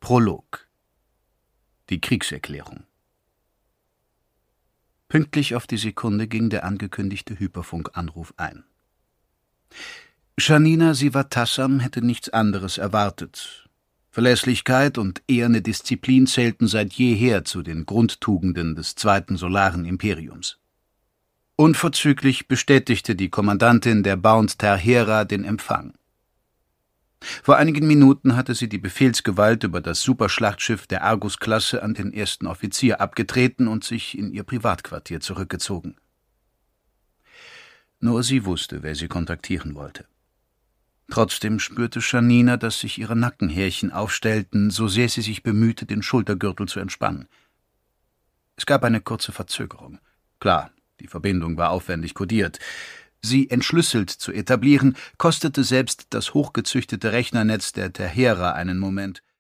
Prolog. Die Kriegserklärung. Pünktlich auf die Sekunde ging der angekündigte Hyperfunkanruf ein. Janina Sivatassam hätte nichts anderes erwartet. Verlässlichkeit und eherne Disziplin zählten seit jeher zu den Grundtugenden des Zweiten Solaren Imperiums. Unverzüglich bestätigte die Kommandantin der Bound Terhera den Empfang. Vor einigen Minuten hatte sie die Befehlsgewalt über das Superschlachtschiff der Argus-Klasse an den ersten Offizier abgetreten und sich in ihr Privatquartier zurückgezogen. Nur sie wusste, wer sie kontaktieren wollte. Trotzdem spürte Janina, dass sich ihre Nackenhärchen aufstellten, so sehr sie sich bemühte, den Schultergürtel zu entspannen. Es gab eine kurze Verzögerung. Klar, die Verbindung war aufwendig kodiert. Sie entschlüsselt zu etablieren, kostete selbst das hochgezüchtete Rechnernetz der Terhera einen Moment.